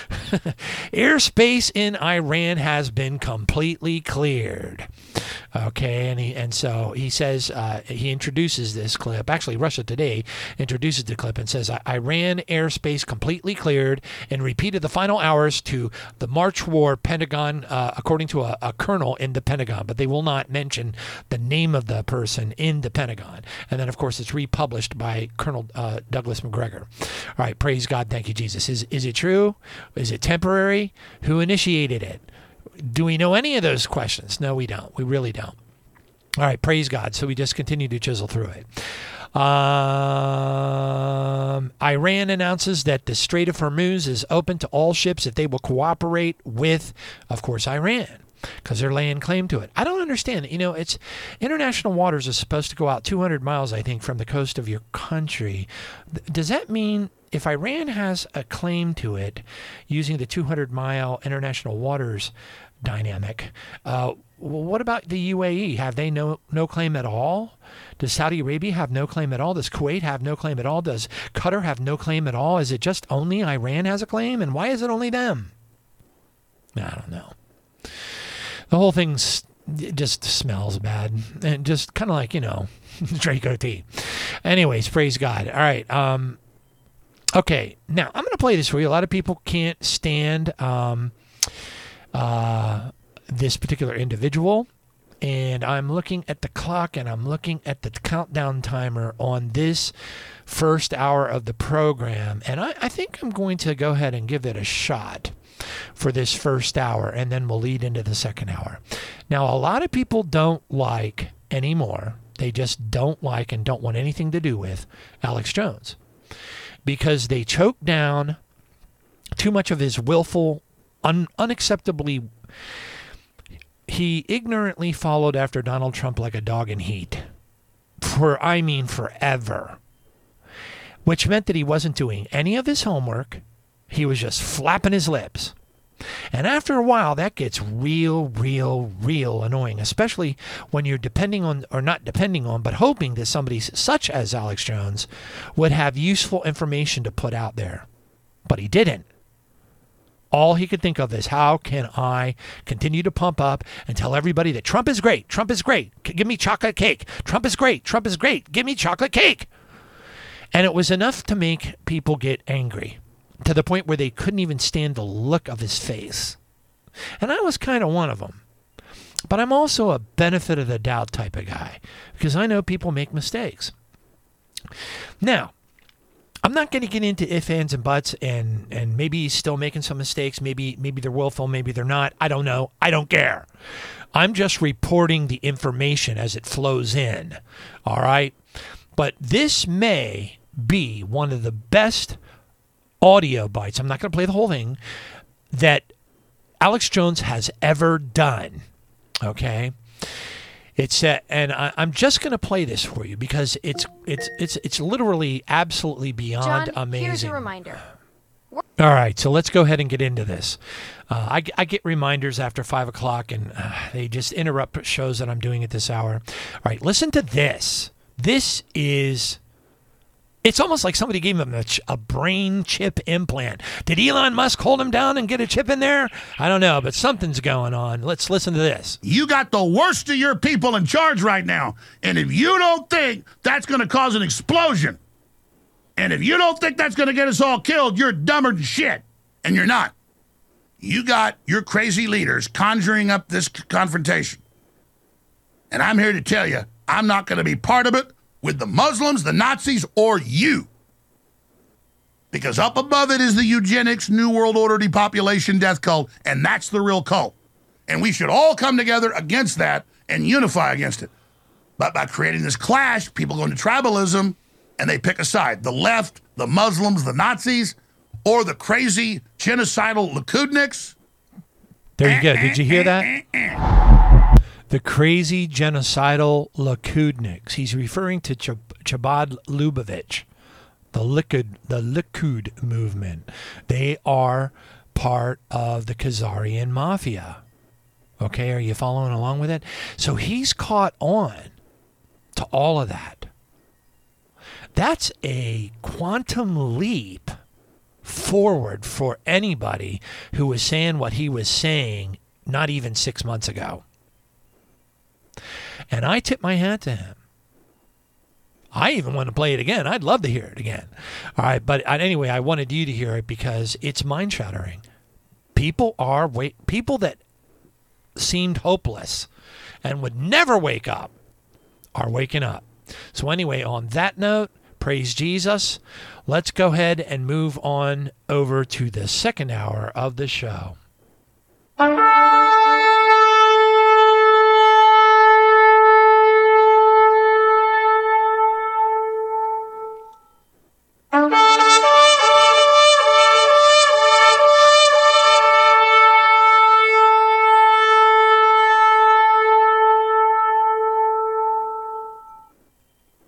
airspace in Iran has been completely cleared. Okay, and so he says, he introduces this clip. Actually, Russia Today introduces the clip and says, Iran airspace completely cleared, and repeated the final hours to the March war Pentagon, according to a colonel in the Pentagon, but they will not mention the name of the person in the Pentagon. And then, of course, it's republished by Colonel Douglas Macgregor. All right, praise God, thank you, Jesus. Is it true? Is it temporary? Who initiated it? Do we know any of those questions? No, we don't. We really don't. All right, praise God. So we just continue to chisel through it. Iran announces that the Strait of Hormuz is open to all ships if they will cooperate with, of course, Iran, because they're laying claim to it. I don't understand. It's international waters is supposed to go out 200 miles, I think, from the coast of your country. Does that mean if Iran has a claim to it using the 200-mile international waters dynamic, what about the UAE? Have they no claim at all? Does Saudi Arabia have no claim at all? Does Kuwait have no claim at all? Does Qatar have no claim at all? Is it just only Iran has a claim? And why is it only them? I don't know. The whole thing just smells bad. And just kind of like, Draco tea. Anyways, praise God. All right. Okay. Now, I'm going to play this for you. A lot of people can't stand this particular individual. And I'm looking at the clock, and I'm looking at the countdown timer on this first hour of the program. And I think I'm going to go ahead and give it a shot for this first hour, and then we'll lead into the second hour. Now, a lot of people don't like anymore They just don't like and don't want anything to do with Alex Jones because they choked down too much of his willful, unacceptably. He ignorantly followed after Donald Trump like a dog in heat forever, which meant that he wasn't doing any of his homework. He was just flapping his lips. And after a while, that gets real annoying, especially when you're depending on, or not depending on, but hoping that somebody such as Alex Jones would have useful information to put out there. But he didn't. All he could think of is, how can I continue to pump up and tell everybody that Trump is great, Trump is great, give me chocolate cake, Trump is great, give me chocolate cake. And it was enough to make people get angry, to the point where they couldn't even stand the look of his face. And I was kind of one of them. But I'm also a benefit of the doubt type of guy, because I know people make mistakes. Now, I'm not going to get into ifs, ands, and buts, and maybe he's still making some mistakes. Maybe they're willful, maybe they're not. I don't know. I don't care. I'm just reporting the information as it flows in. All right? But this may be one of the best audio bites, I'm not going to play the whole thing, that Alex Jones has ever done. Okay? It's and I'm just going to play this for you because it's literally absolutely beyond John, amazing. Here's a reminder. All right, so let's go ahead and get into this. I get reminders after 5 o'clock, and they just interrupt shows that I'm doing at this hour. All right, listen to this. This is... It's almost like somebody gave him a brain chip implant. Did Elon Musk hold him down and get a chip in there? I don't know, but something's going on. Let's listen to this. You got the worst of your people in charge right now. And if you don't think that's going to cause an explosion, and if you don't think that's going to get us all killed, you're dumber than shit. And you're not. You got your crazy leaders conjuring up this confrontation. And I'm here to tell you, I'm not going to be part of it with the Muslims, the Nazis, or you. Because up above it is the eugenics, New World Order, depopulation, death cult, and that's the real cult. And we should all come together against that and unify against it. But by creating this clash, people go into tribalism, and they pick a side. The left, the Muslims, the Nazis, or the crazy genocidal Likudniks. There you go. Did you hear that? The crazy genocidal Likudniks. He's referring to Chabad Lubavitch, the Likud movement. They are part of the Khazarian mafia. Okay, are you following along with it? So he's caught on to all of that. That's a quantum leap forward for anybody who was saying what he was saying not even 6 months ago. And I tip my hat to him. I even want to play it again. I'd love to hear it again. All right, but anyway, I wanted you to hear it because it's mind-shattering. People that seemed hopeless and would never wake up are waking up. So anyway, on that note, praise Jesus. Let's go ahead and move on over to the second hour of the show.